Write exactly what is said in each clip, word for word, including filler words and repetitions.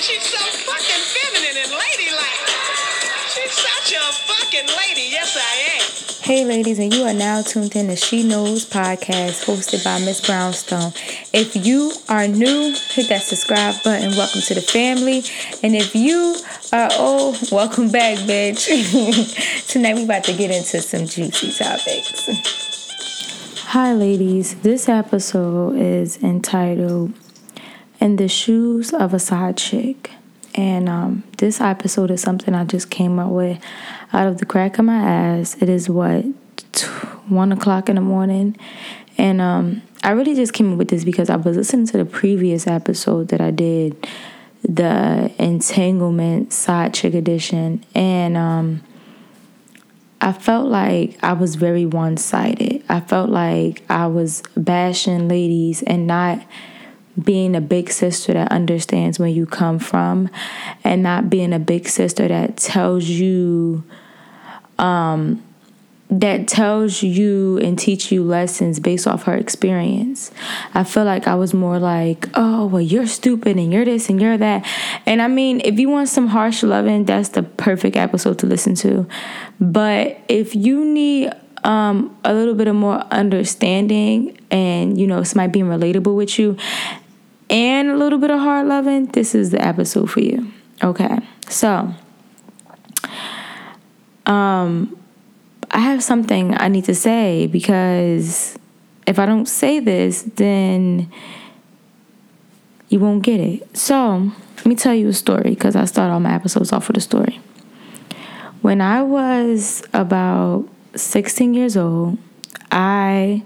she's so fucking feminine and ladylike. She's such a fucking lady. Yes, I am. Hey, ladies, and you are now tuned in to She Knows podcast hosted by Miss Brownstone. If you are new, hit that subscribe button. Welcome to the family. And if you are old, welcome back, bitch. Tonight, we about to get into some juicy topics. Hi, ladies. This episode is entitled In the Shoes of a Side Chick. And um, this episode is something I just came up with out of the crack of my ass. It is, what, one o'clock in the morning. And um, I really just came up with this because I was listening to the previous episode that I did, the Entanglement Side Chick Edition. And um, I felt like I was very one-sided. I felt like I was bashing ladies and not being a big sister that understands where you come from, and not being a big sister that tells you um that tells you and teach you lessons based off her experience. I feel like I was more like, oh, well, you're stupid and you're this and you're that. And I mean, if you want some harsh loving, that's the perfect episode to listen to. But if you need um a little bit of more understanding and, you know, somebody being relatable with you and a little bit of hard loving, this is the episode for you. Okay. So, um, I have something I need to say, because if I don't say this, then you won't get it. So, let me tell you a story, because I start all my episodes off with a story. When I was about sixteen years old, I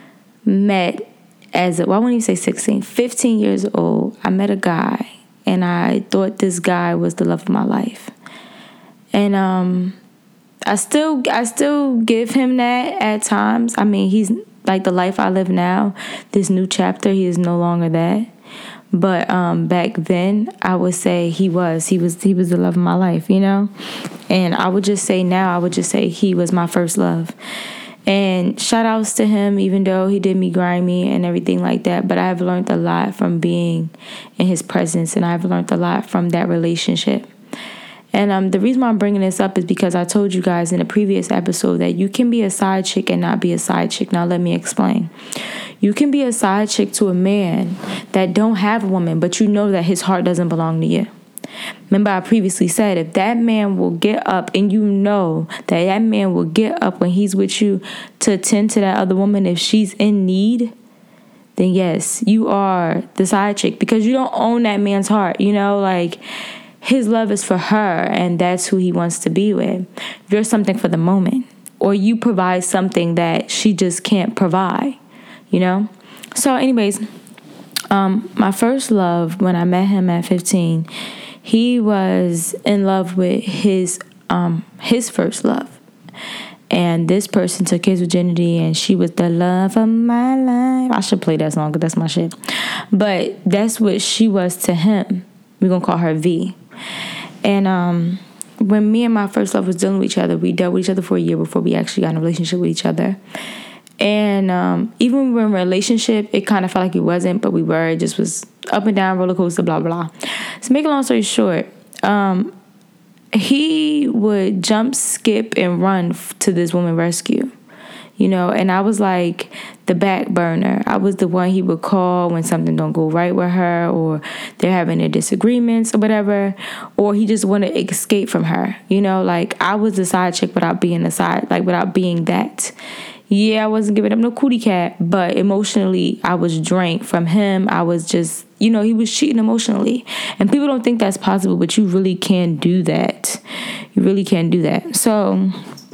met As a, well, I wouldn't even say sixteen, fifteen years old, I met a guy, and I thought this guy was the love of my life. And um, I still, I still give him that at times. I mean, he's like the life I live now. This new chapter, he is no longer that. But um, back then, I would say he was, he was, he was the love of my life, you know. And I would just say now, I would just say he was my first love. And shout outs to him, even though he did me grimy and everything like that. But I have learned a lot from being in his presence, and I've learned a lot from that relationship. And um, the reason why I'm bringing this up is because I told you guys in a previous episode that you can be a side chick and not be a side chick. Now let me explain. You can be a side chick to a man that don't have a woman, but you know that his heart doesn't belong to you. Remember, I previously said, if that man will get up, and you know that that man will get up when he's with you to attend to that other woman if she's in need, then yes, you are the side chick, because you don't own that man's heart. You know, like, his love is for her, and that's who he wants to be with. You're something for the moment, or you provide something that she just can't provide, you know? So anyways, um, my first love, when I met him at fifteen, he was in love with his um his first love. And this person took his virginity, and she was the love of my life. I should play that song, because that's my shit. But that's what she was to him. We're going to call her V. And um, when me and my first love was dealing with each other, we dealt with each other for a year before we actually got in a relationship with each other. And um, even when we were in a relationship, it kind of felt like we wasn't, but we were. It just was up and down, roller coaster, blah, blah. So make a long story short, um, he would jump, skip, and run f- to this woman rescue, you know, and I was like the back burner. I was the one he would call when something don't go right with her, or they're having their disagreements or whatever, or he just wanted to escape from her, you know, like I was the side chick without being the side, like without being that. Yeah, I wasn't giving up no cootie cat, but emotionally, I was drained from him. I was just, you know, he was cheating emotionally. And people don't think that's possible, but you really can do that. You really can do that. So,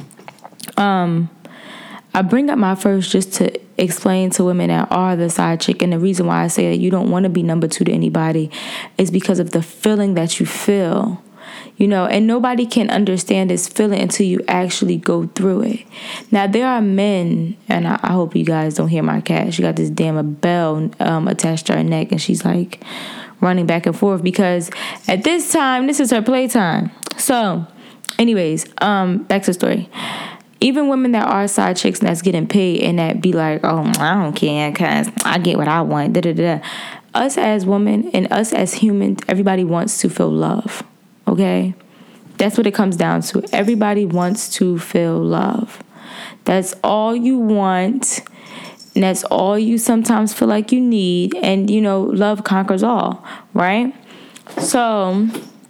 um, I bring up my first just to explain to women that are the side chick. And the reason why I say that you don't want to be number two to anybody is because of the feeling that you feel. You know, and nobody can understand this feeling until you actually go through it. Now, there are men, and I, I hope you guys don't hear my cat. She got this damn bell um, attached to her neck, and she's like running back and forth because at this time, this is her playtime. So, anyways, um, back to the story. Even women that are side chicks and that's getting paid and that be like, oh, I don't care because I get what I want, da da da. us as women and us as humans, everybody wants to feel love, okay? That's what it comes down to. Everybody wants to feel love. That's all you want, and that's all you sometimes feel like you need, and, you know, love conquers all, right? So,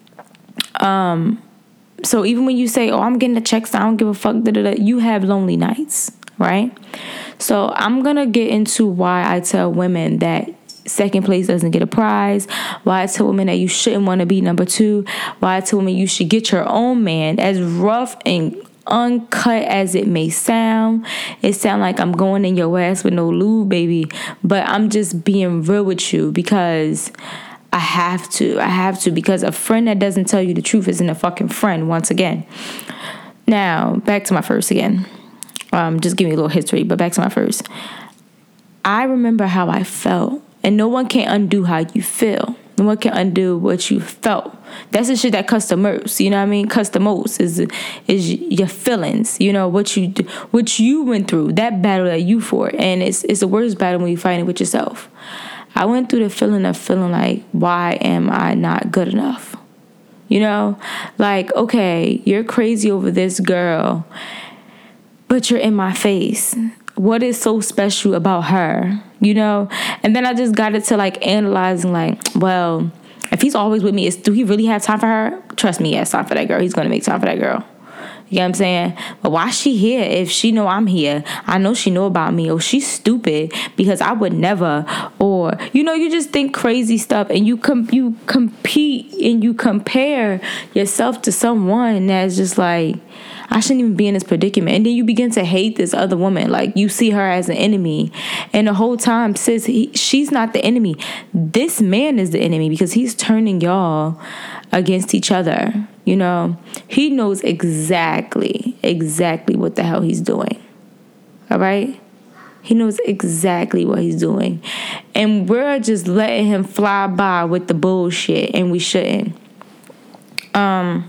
um, so even when you say, oh, I'm getting the checks, I don't give a fuck, da, da, da, you have lonely nights, right? So I'm going to get into why I tell women that second place doesn't get a prize, why I tell women that you shouldn't want to be number two, why I tell women you should get your own man. As rough and uncut as it may sound, it sound like I'm going in your ass with no lube, baby, but I'm just being real with you because I have to. I have to, because a friend that doesn't tell you the truth isn't a fucking friend, once again. Now, back to my first again. Um, just give me a little history, but back to my first. I remember how I felt, and no one can undo how you feel. No one can undo what you felt. That's the shit that cuts the most. You know what I mean? Cuts the most is is your feelings. You know what you what you went through. That battle that you fought, and it's it's the worst battle when you fight it with yourself. I went through the feeling of feeling like, why am I not good enough? You know, like, okay, you're crazy over this girl, but you're in my face. What is so special about her? You know? And then I just got it to like analyzing, like, well, if he's always with me, is do he really have time for her? Trust me, he has time for that girl. He's going to make time for that girl. You know what I'm saying? But why is she here if she know I'm here? I know she know about me. Or she's stupid because I would never. Or, you know, you just think crazy stuff, and you com- you compete and you compare yourself to someone that's just like, I shouldn't even be in this predicament. And then you begin to hate this other woman. Like, you see her as an enemy. And the whole time, sis, he, she's not the enemy. This man is the enemy because he's turning y'all against each other. You know, he knows exactly, exactly what the hell he's doing. All right? He knows exactly what he's doing. And we're just letting him fly by with the bullshit, and we shouldn't. Um,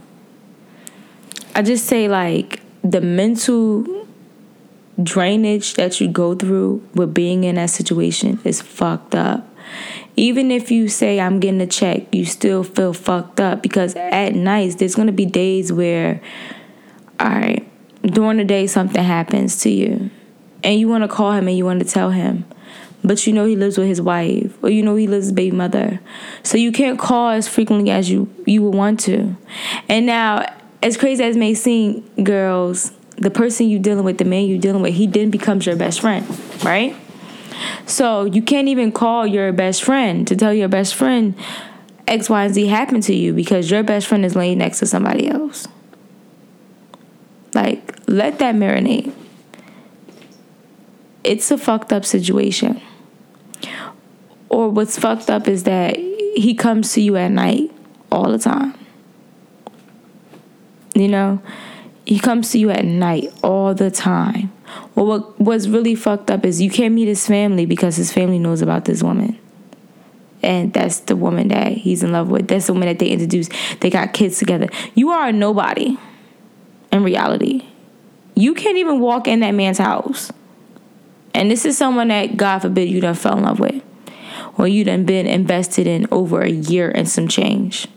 I just say, like, the mental drainage that you go through with being in that situation is fucked up. Even if you say, I'm getting a check, you still feel fucked up, because at nights, there's going to be days where, all right, during the day, something happens to you, and you want to call him and you want to tell him, but you know he lives with his wife, or you know he lives with his baby mother, so you can't call as frequently as you, you would want to. And now, as crazy as it may seem, girls, the person you dealing with, the man you dealing with, he then becomes your best friend, right? So you can't even call your best friend to tell your best friend X, Y, and Z happened to you, because your best friend is laying next to somebody else. Like, let that marinate. It's a fucked up situation. Or what's fucked up is that he comes to you at night all the time. You know? He comes to you at night all the time. Well, what what's really fucked up is you can't meet his family because his family knows about this woman. And that's the woman that he's in love with. That's the woman that they introduced. They got kids together. You are a nobody in reality. You can't even walk in that man's house. And this is someone that, God forbid, you done fell in love with. Or you done been invested in over a year and some change.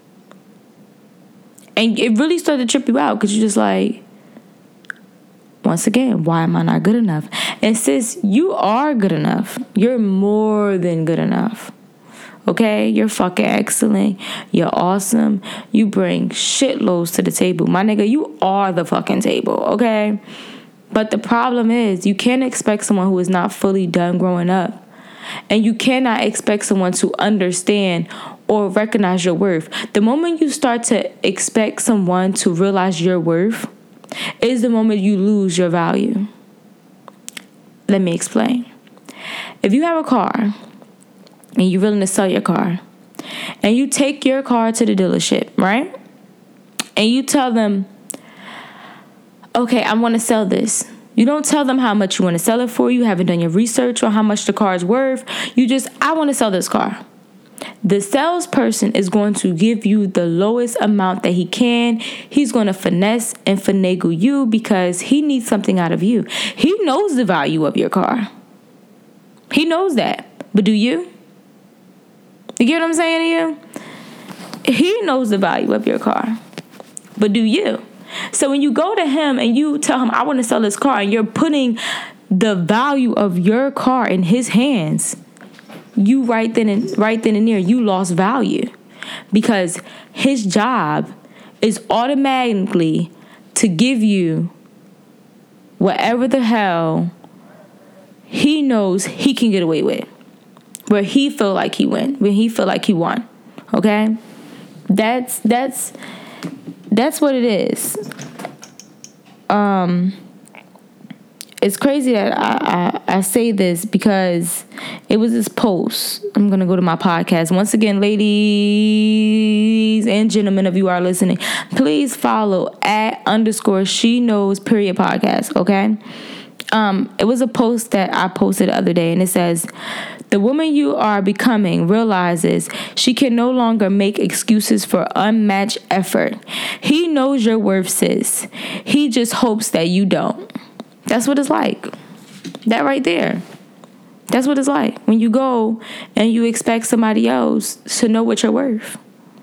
And it really started to trip you out, because you're just like, once again, why am I not good enough? And sis, you are good enough. You're more than good enough. Okay? You're fucking excellent. You're awesome. You bring shitloads to the table. My nigga, you are the fucking table. Okay? But the problem is, you can't expect someone who is not fully done growing up. And you cannot expect someone to understand or recognize your worth. The moment you start to expect someone to realize your worth is the moment you lose your value. Let me explain. If you have a car and you're willing to sell your car, and you take your car to the dealership, right? And you tell them, okay, I want to sell this. You don't tell them how much you want to sell it for. You haven't done your research on how much the car is worth. You just, I want to sell this car. The salesperson is going to give you the lowest amount that he can. He's going to finesse and finagle you because he needs something out of you. He knows the value of your car. He knows that. But do you? You get what I'm saying to you? He knows the value of your car. But do you? So when you go to him and you tell him, I want to sell this car, and you're putting the value of your car in his hands, you right then and right then and there, you lost value. Because his job is automatically to give you whatever the hell he knows he can get away with. Where he feel like he win. When he feel like he won. Okay? That's that's that's what it is. Um It's crazy that I, I, I say this because it was this post. I'm going to go to my podcast. Once again, ladies and gentlemen, if you are listening, please follow at underscore she knows period podcast, okay? Um, it was a post that I posted the other day, and it says, the woman you are becoming realizes she can no longer make excuses for unmatched effort. He knows your worth, sis. He just hopes that you don't. That's what it's like. That right there. That's what it's like. When you go and you expect somebody else to know what you're worth.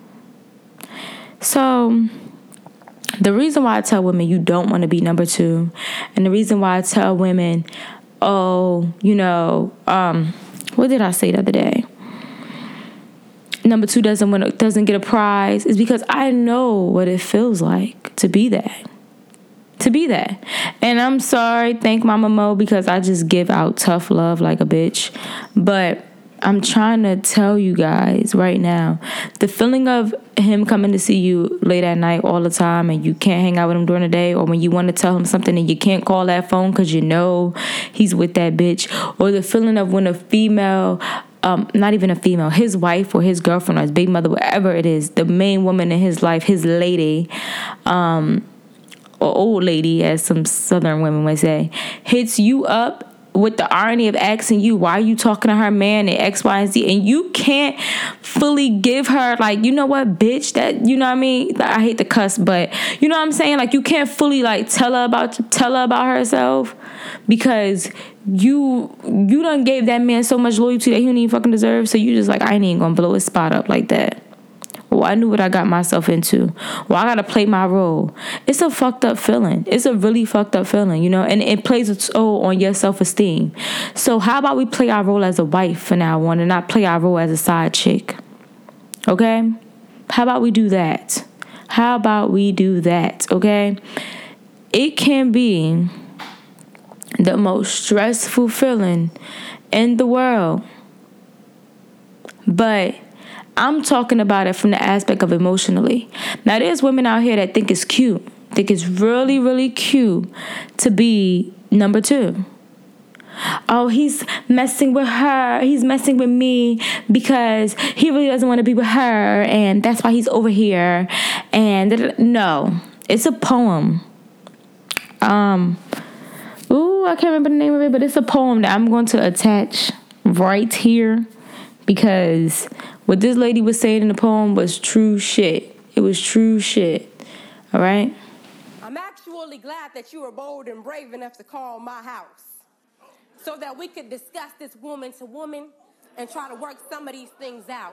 So, the reason why I tell women you don't want to be number two, and the reason why I tell women, oh, you know, um, what did I say the other day? Number two doesn't win, doesn't get a prize, is because I know what it feels like to be that. To be that. And I'm sorry, thank Mama Mo, because I just give out tough love like a bitch. But I'm trying to tell you guys right now, the feeling of him coming to see you late at night all the time and you can't hang out with him during the day, or when you want to tell him something and you can't call that phone because you know he's with that bitch, or the feeling of when a female, um, not even a female, his wife or his girlfriend or his big mother, whatever it is, the main woman in his life, his lady, um, or old lady, as some southern women would say, hits you up with the irony of asking you, why are you talking to her man and X, Y, and Z, and you can't fully give her, like, you know what, bitch, that, you know what I mean? I hate to cuss, but you know what I'm saying? Like, you can't fully, like, tell her about, tell her about herself because you, you done gave that man so much loyalty that he don't even fucking deserve, so you just like, I ain't even gonna blow his spot up like that. Well, I knew what I got myself into. Well, I got to play my role. It's a fucked up feeling. It's a really fucked up feeling, you know, and it plays a toll on your self-esteem. So how about we play our role as a wife from now on and not play our role as a side chick? Okay? How about we do that? How about we do that? Okay? It can be the most stressful feeling in the world. But I'm talking about it from the aspect of emotionally. Now, there's women out here that think it's cute. Think it's really, really cute to be number two. Oh, he's messing with her. He's messing with me because he really doesn't want to be with her. And that's why he's over here. And no, it's a poem. Um, ooh, I can't remember the name of it, but it's a poem that I'm going to attach right here because what this lady was saying in the poem was true shit. It was true shit. All right? I'm actually glad that you were bold and brave enough to call my house so that we could discuss this woman to woman and try to work some of these things out.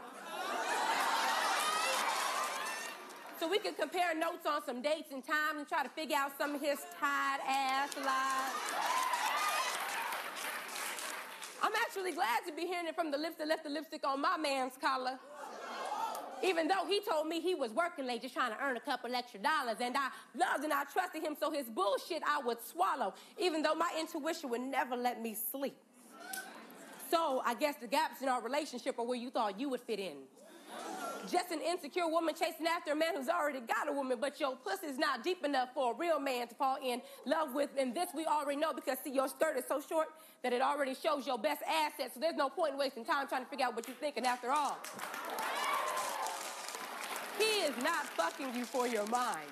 So we could compare notes on some dates and times and try to figure out some of his tired ass lies. I'm actually glad to be hearing it from the lips that left the lipstick on my man's collar. Even though he told me he was working late just trying to earn a couple extra dollars, and I loved and I trusted him, so his bullshit I would swallow, even though my intuition would never let me sleep. So I guess the gaps in our relationship are where you thought you would fit in. Just an insecure woman chasing after a man who's already got a woman, but your pussy's not deep enough for a real man to fall in love with. And this we already know because, see, your skirt is so short that it already shows your best asset. So there's no point in wasting time trying to figure out what you're thinking after all. He is not fucking you for your mind.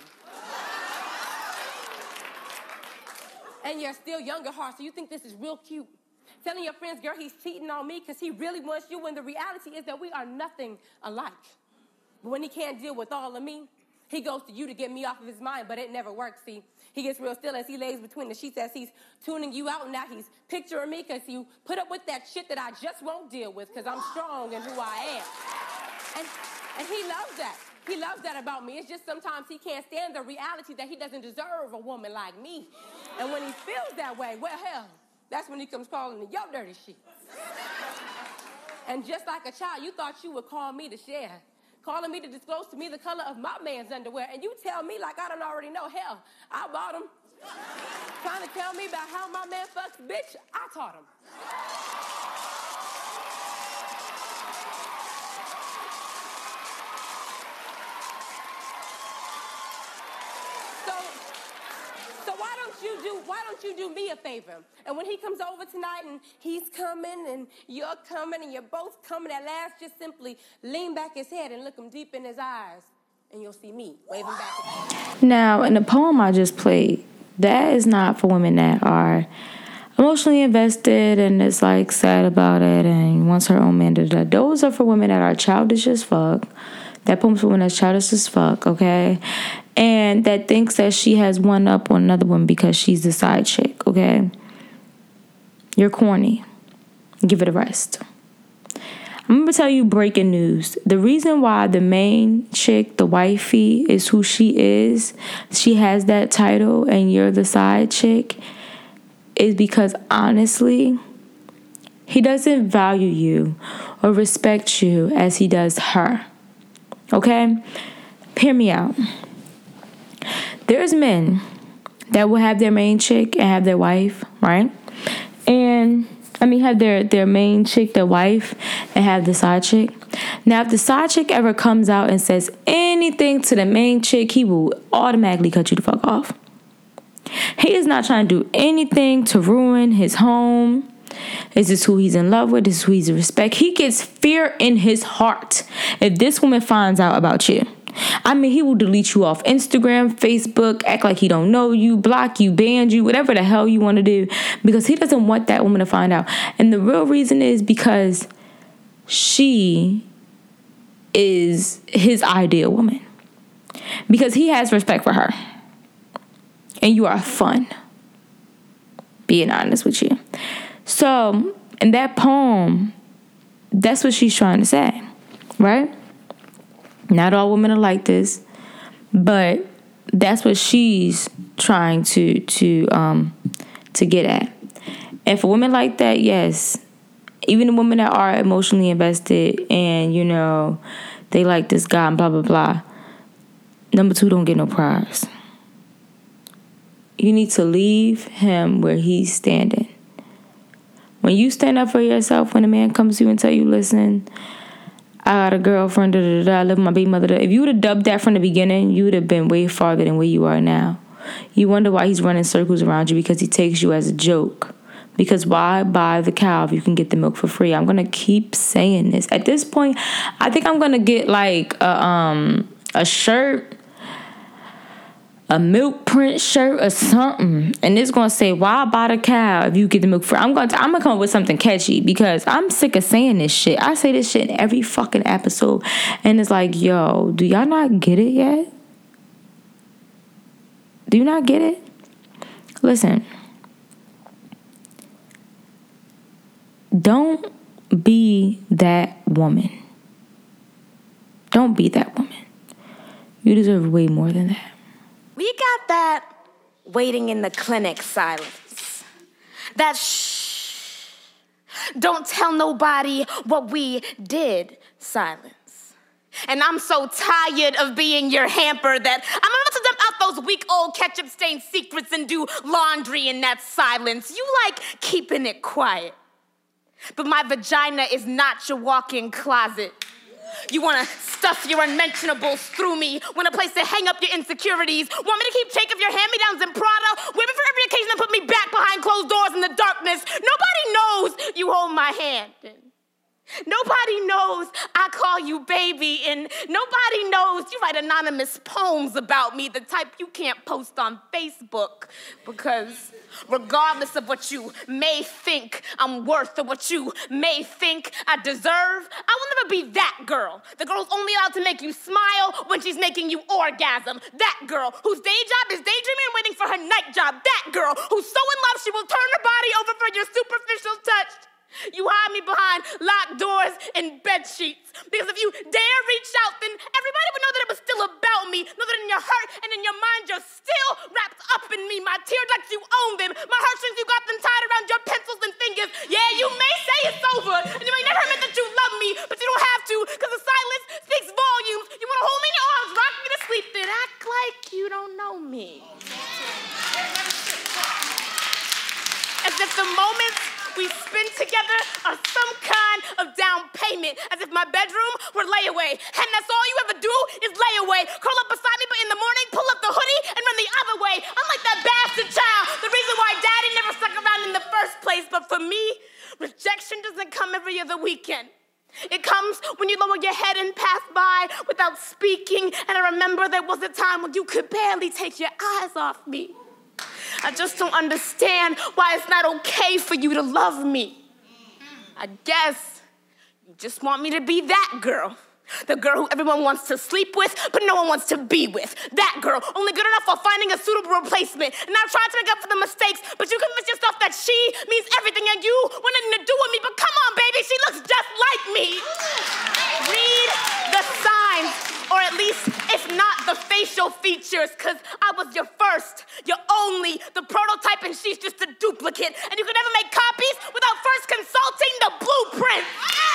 And you're still young at heart, so you think this is real cute. Telling your friends, girl, he's cheating on me because he really wants you, when the reality is that we are nothing alike. But when he can't deal with all of me, He goes to you to get me off of his mind, but it never works, see. He gets real still as he lays between the sheets as he's tuning you out, and now he's picturing me because you put up with that shit that I just won't deal with because I'm strong in who I am. And, and he loves that. He loves that about me. It's just sometimes he can't stand the reality that he doesn't deserve a woman like me. And when he feels that way, well, hell, that's when he comes calling to your dirty sheets. And just like a child, you thought you would call me to share. Calling me to disclose to me the color of my man's underwear. And you tell me like I don't already know. Hell, I bought them. Trying to tell me about how my man fucks, bitch, I taught him. So, so why don't you do, why don't you do me a favor? And when he comes over tonight and he's coming and you're coming and you're both coming at last, just simply lean back his head and look him deep in his eyes and you'll see me waving back. Now, in the poem I just played, that is not for women that are emotionally invested and is like sad about it and wants her own man to do that. Those are for women that are childish as fuck. That poem's for women that's childish as fuck, okay? And that thinks that she has one up on another one because she's the side chick, okay? You're corny. Give it a rest. I'm going to tell you breaking news. The reason why the main chick, the wifey, is who she is, she has that title, and you're the side chick, is because honestly, he doesn't value you or respect you as he does her. Okay? Hear me out. There's men that will have their main chick and have their wife, right? And I mean, have their, their main chick, their wife, and have the side chick. Now, if the side chick ever comes out and says anything to the main chick, he will automatically cut you the fuck off. He is not trying to do anything to ruin his home. This is who he's in love with. This is who he's respect. He gets fear in his heart if this woman finds out about you. I mean, he will delete you off Instagram, Facebook, act like he don't know you, block you, ban you, whatever the hell you want to do, because he doesn't want that woman to find out. And the real reason is because she is his ideal woman. Because he has respect for her. And you are fun. Being honest with you. So, in that poem, that's what she's trying to say, right? Not all women are like this, but that's what she's trying to to um to get at. And for women like that, yes, even the women that are emotionally invested and, you know, they like this guy and blah, blah, blah, number two, don't get no prize. You need to leave him where he's standing. When you stand up for yourself, when a man comes to you and tell you, listen, I got a girlfriend, da, da, da, I live with my baby mother. Da. If you would have dubbed that from the beginning, you would have been way farther than where you are now. You wonder why he's running circles around you, because he takes you as a joke. Because why buy the cow if you can get the milk for free? I'm going to keep saying this. At this point, I think I'm going to get like a, um, a shirt, a milk print shirt or something, and it's gonna say, why buy the cow if you get the milk free? I'm gonna t- I'm gonna come up with something catchy, because I'm sick of saying this shit. I say this shit in every fucking episode, and it's like, yo, do y'all not get it yet? Do you not get it? Listen, don't be that woman. Don't be that woman. You deserve way more than that. We got that waiting in the clinic silence. That shh, don't tell nobody what we did silence. And I'm so tired of being your hamper that I'm about to dump out those week old ketchup stained secrets and do laundry in that silence. You like keeping it quiet. But my vagina is not your walk-in closet. You want to stuff your unmentionables through me, want a place to hang up your insecurities, want me to keep track of your hand-me-downs in Prada, wear me for every occasion and put me back behind closed doors in the darkness. Nobody knows you hold my hand. And Nobody knows I call you baby, and nobody knows you write anonymous poems about me, the type you can't post on Facebook, because regardless of what you may think I'm worth or what you may think I deserve, I will never be that girl. The girl who's only allowed to make you smile when she's making you orgasm. That girl whose day job is daydreaming and waiting for her night job. That girl who's so in love she will turn her body over for your superficial touch. You hide me behind locked doors and bed sheets. Because if you dare reach out, then everybody would know that it was still about me. Know that in your heart and in your mind, you're still wrapped up in me. My tear ducts, you own them. My heartstrings, you got them tied around your pencils and fingers. Yeah, you may say it's over, and you may never admit that you love me, but you don't have to, because the silence speaks volumes. You want to hold me in your arms, rock me to sleep, then act like you don't know me. As if the moments we spend together are some kind of down payment, as if my bedroom were layaway, and that's all you ever do is lay away. Curl up beside me, but in the morning, pull up the hoodie and run the other way. I'm like that bastard child, the reason why daddy never stuck around in the first place. But for me, rejection doesn't come every other weekend. It comes when you lower your head and pass by without speaking, and I remember there was a time when you could barely take your eyes off me. I just don't understand why it's not okay for you to love me. I guess you just want me to be that girl. The girl who everyone wants to sleep with, but no one wants to be with. That girl, only good enough while finding a suitable replacement. And I'm trying to make up for the mistakes, but you convince yourself that she means everything and you want nothing to do with me. But come on, baby, she looks just like me. Read the signs, or at least if not the facial features, because I was your first, your only, the prototype, and she's just a duplicate. And you can never make copies without first consulting the blueprint.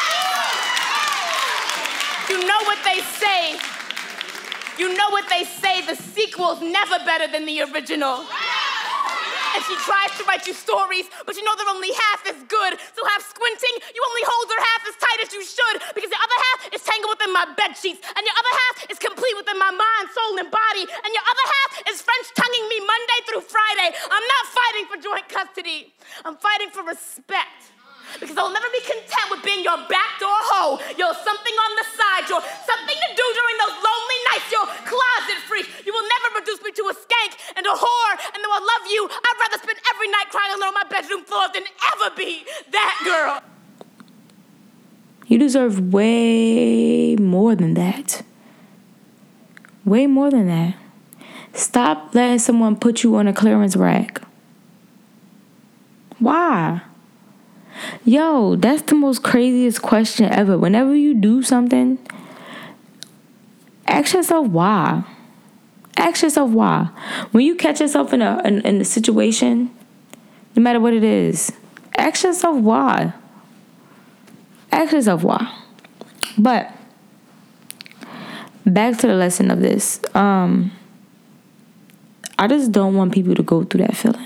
You know what they say. You know what they say. The sequel's never better than the original. And she tries to write you stories, but you know they're only half as good. So half squinting, you only hold her half as tight as you should, because the other half is tangled within my bed sheets, and your other half is complete within my mind, soul, and body, and your other half is French tonguing me Monday through Friday. I'm not fighting for joint custody. I'm fighting for respect. Because I'll never be content with being your backdoor hoe, your something on the side, your something to do during those lonely nights, your closet freak. You will never reduce me to a skank and a whore, and though I love you, I'd rather spend every night crying alone on my bedroom floor than ever be that girl. You deserve way more than that. Way more than that. Stop letting someone put you on a clearance rack. Why? Yo, that's the most craziest question ever. Whenever you do something, ask yourself why. Ask yourself why. When you catch yourself in a in, in a situation, no matter what it is, ask yourself why. Ask yourself why. But back to the lesson of this. Um, I just don't want people to go through that feeling.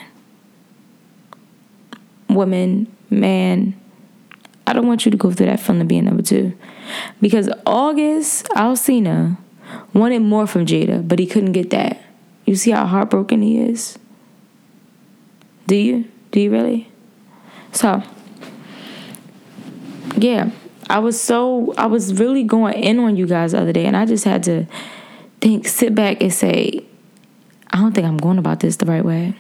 Women, man, I don't want you to go through that feeling of being number two. Because August Alsina wanted more from Jada, but he couldn't get that. You see how heartbroken he is? Do you? Do you really? So, yeah, I was so, I was really going in on you guys the other day, and I just had to think, sit back and say, I don't think I'm going about this the right way.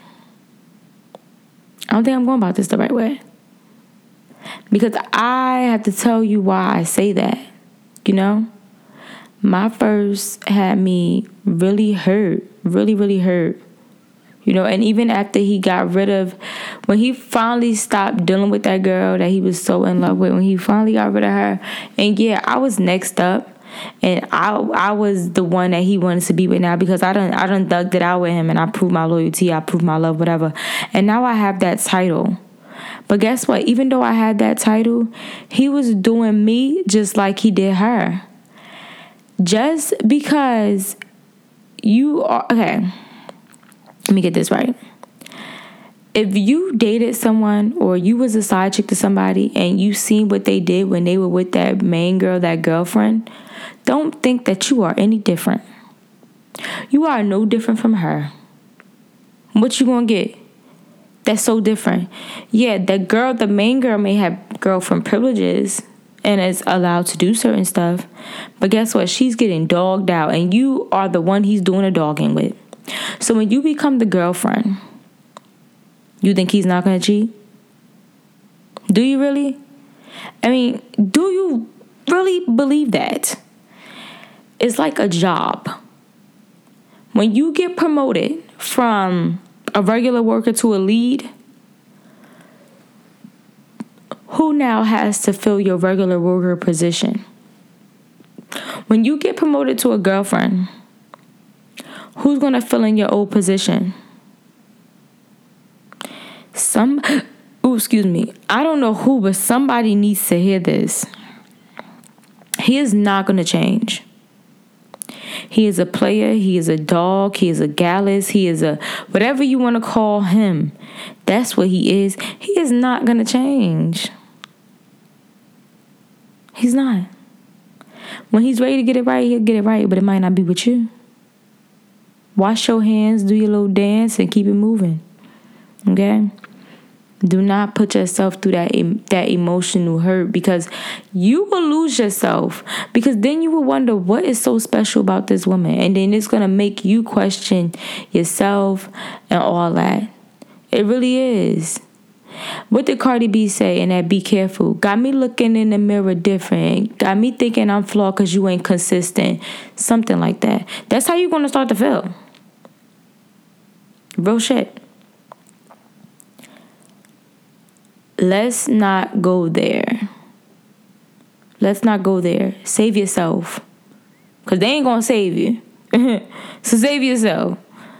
I don't think I'm going about this the right way. Because I have to tell you why I say that, you know? My first had me really hurt, really, really hurt. You know, and even after he got rid of, when he finally stopped dealing with that girl that he was so in love with, when he finally got rid of her, and yeah, I was next up. And I I was the one that he wanted to be with now, because I done I done thugged it out with him, and I proved my loyalty, I proved my love, whatever. And now I have that title. But guess what? Even though I had that title, he was doing me just like he did her. Just because you are, okay, let me get this right. If you dated someone, or you was a side chick to somebody, and you seen what they did when they were with that main girl, that girlfriend, don't think that you are any different. You are no different from her. What you gonna get? That's so different. Yeah, that girl, the main girl may have girlfriend privileges and is allowed to do certain stuff. But guess what? She's getting dogged out, and you are the one he's doing a dogging with. So when you become the girlfriend, you think he's not going to cheat? Do you really? I mean, do you really believe that? It's like a job. When you get promoted from a regular worker to a lead, who now has to fill your regular worker position? When you get promoted to a girlfriend, who's going to fill in your old position? Some, ooh, excuse me. I don't know who, but somebody needs to hear this. He is not going to change. He is a player. He is a dog. He is a gallus. He is a whatever you want to call him. That's what he is. He is not going to change. He's not. When he's ready to get it right, he'll get it right, but it might not be with you. Wash your hands, do your little dance, and keep it moving. Okay? Do not put yourself through that that emotional hurt, because you will lose yourself. Because then you will wonder, what is so special about this woman? And then it's going to make you question yourself and all that. It really is. What did Cardi B say in that Be Careful? Got me looking in the mirror different. Got me thinking I'm flawed because you ain't consistent. Something like that. That's how you're going to start to feel. Real shit. Let's not go there. Let's not go there. Save yourself. Because they ain't going to save you. So save yourself.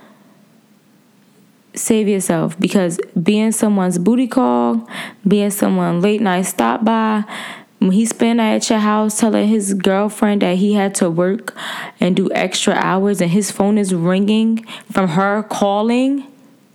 Save yourself, because being someone's booty call, being someone late night stop by, when he spent at your house telling his girlfriend that he had to work and do extra hours and his phone is ringing from her calling,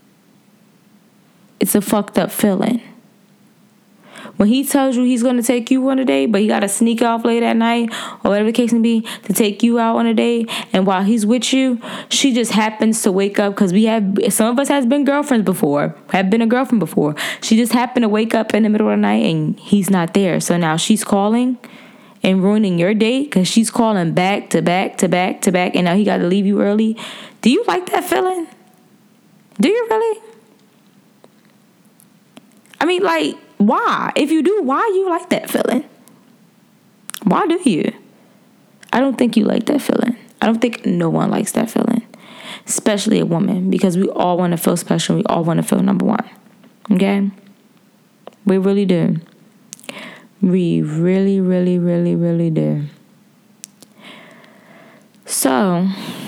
it's a fucked up feeling. When he tells you he's going to take you on a date, but he got to sneak off late at night or whatever the case may be to take you out on a date, and while he's with you, she just happens to wake up, because we have, some of us has been girlfriends before, have been a girlfriend before. She just happened to wake up in the middle of the night and he's not there. So now she's calling and ruining your date because she's calling back to back to back to back, and now he got to leave you early. Do you like that feeling? Do you really? I mean, like, why? If you do, why you like that feeling? Why do you? I don't think you like that feeling. I don't think no one likes that feeling. Especially a woman, because we all want to feel special. We all want to feel number one. Okay? We really do. We really, really, really, really do. So,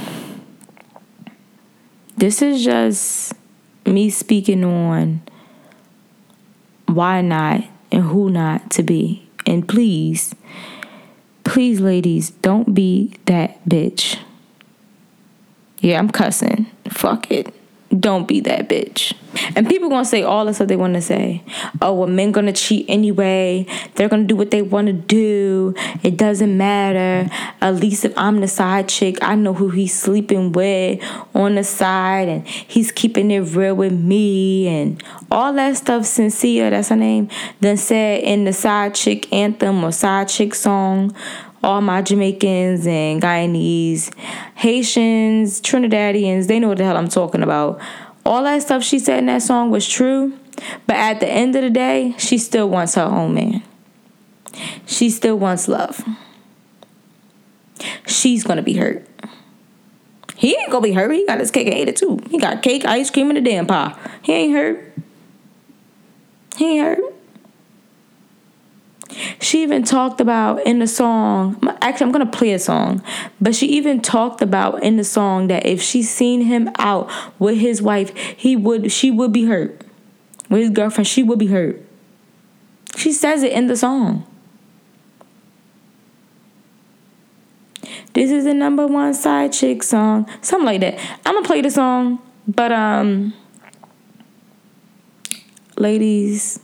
this is just me speaking on why not and who not to be. And please, please, ladies, don't be that bitch. Yeah, I'm cussing. Fuck it. Don't be that bitch. And people gonna say all the stuff they want to say. Oh, well, men gonna cheat anyway. They're gonna do what they want to do. It doesn't matter. At least if I'm the side chick, I know who he's sleeping with on the side, and he's keeping it real with me, and all that stuff. Sincere, that's her name, then said in the side chick anthem or side chick song. All my Jamaicans and Guyanese, Haitians, Trinidadians, they know what the hell I'm talking about. All that stuff she said in that song was true. But at the end of the day, she still wants her own man. She still wants love. She's going to be hurt. He ain't going to be hurt. He got his cake and ate it too. He got cake, ice cream, and a damn pie. He ain't hurt. He ain't hurt. She even talked about in the song, actually I'm going to play a song, but she even talked about in the song that if she seen him out with his wife, he would, she would be hurt. With his girlfriend, she would be hurt. She says it in the song. This is the number one side chick song. Something like that. I'm going to play the song, but um, ladies,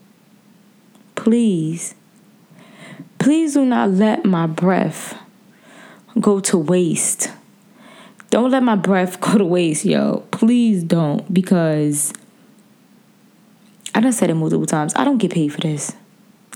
please, please do not let my breath go to waste. Don't let my breath go to waste, yo. Please don't, because I done said it multiple times. I don't get paid for this.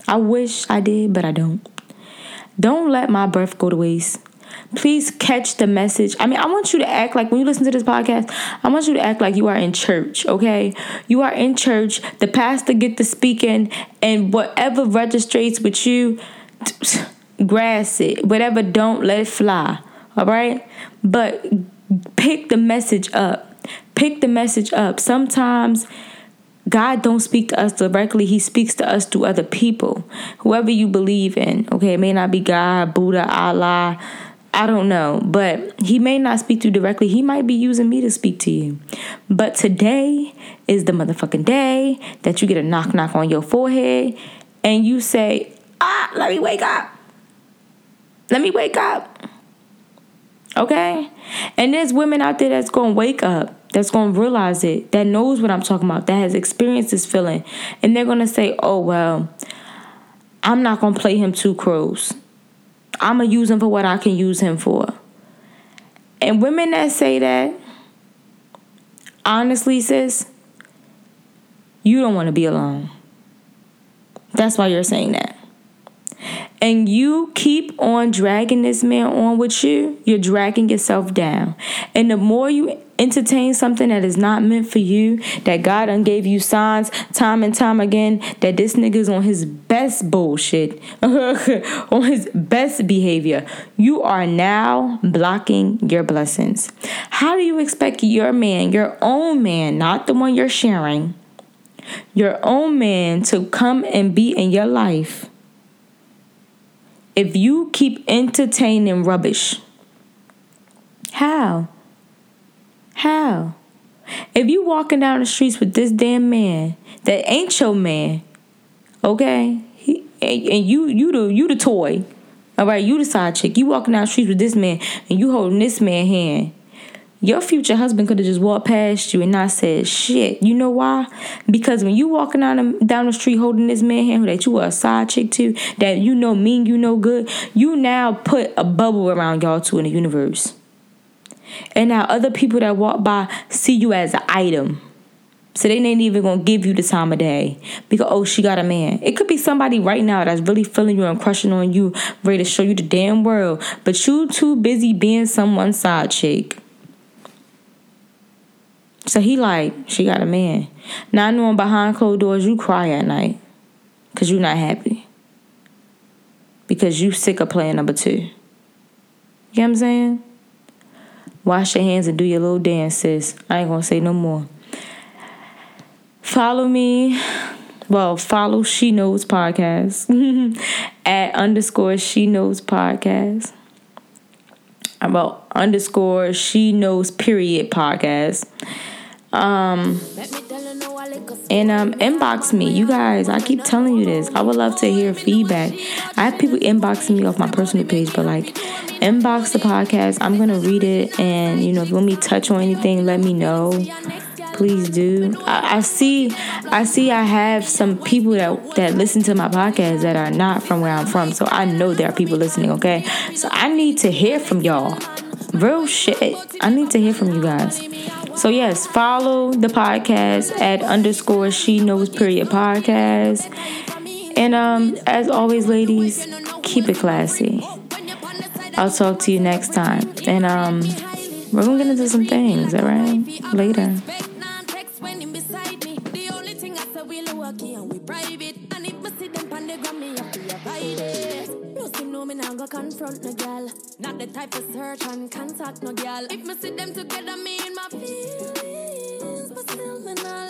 I wish I did, but I don't. Don't let my breath go to waste. Please catch the message. I mean, I want you to act like, when you listen to this podcast, I want you to act like you are in church, okay? You are in church. The pastor get to speaking, and whatever registrates with you, grass it. Whatever don't, let it fly, all right? But pick the message up. Pick the message up. Sometimes God don't speak to us directly. He speaks to us through other people. Whoever you believe in, okay? It may not be God, Buddha, Allah, I don't know, but he may not speak to you directly. He might be using me to speak to you. But today is the motherfucking day that you get a knock knock on your forehead and you say, ah, let me wake up. Let me wake up. Okay? And there's women out there that's going to wake up, that's going to realize it, that knows what I'm talking about, that has experienced this feeling. And they're going to say, oh, well, I'm not going to play him two crows. I'm going to use him for what I can use him for. And women that say that, honestly, sis, you don't want to be alone. That's why you're saying that. And you keep on dragging this man on with you, you're dragging yourself down. And the more you entertain something that is not meant for you, that God done gave you signs time and time again that this nigga's on his best bullshit, on his best behavior, you are now blocking your blessings. How do you expect your man, your own man, not the one you're sharing, your own man to come and be in your life if you keep entertaining rubbish? How? How? If you walking down the streets with this damn man that ain't your man, okay? He, and, and you you the you the toy, all right? You the side chick. You walking down the streets with this man and you holding this man's hand. Your future husband could have just walked past you and not said shit. You know why? Because when you walking down the, down the street holding this man hand that you are a side chick to, that you know mean you know good, you now put a bubble around y'all two in the universe. And now other people that walk by see you as an item. So they ain't even going to give you the time of day. Because, oh, she got a man. It could be somebody right now that's really feeling you and crushing on you, ready to show you the damn world. But you too busy being someone's side chick. So he like, she got a man. Now knowing behind closed doors, you cry at night. Because you're not happy. Because you sick of playing number two. You know what I'm saying? Wash your hands and do your little dance, sis. I ain't going to say no more. Follow me. Well, follow She Knows Podcast. At underscore She Knows Podcast. About underscore She Knows period podcast. Um, and um, inbox me. You guys, I keep telling you this. I would love to hear feedback. I have people inboxing me off my personal page, but like, inbox the podcast. I'm going to read it. And, you know, if you want me to touch on anything, let me know. Please do. I, I see I see I have some people that, that listen to my podcast that are not from where I'm from. So I know there are people listening, okay? So I need to hear from y'all. Real shit. I need to hear from you guys. So yes, follow the podcast at underscore She Knows period podcast. And um, as always, ladies, keep it classy. I'll talk to you next time. And um, we're going to get into some things, all right? Later. Confront no girl, not the type of search and contact no girl. If me see them together, me in my feelings, but still me not